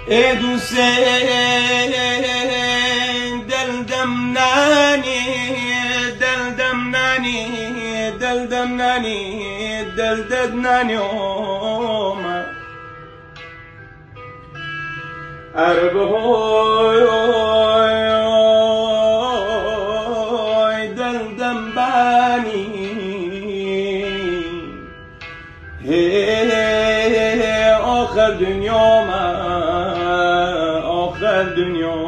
ای دوسین دلدم نانی دلدم نانی دلدم نانی دلدد نانی اوما عرب های دلدم بانی آخر دنیا ما آخر دنیا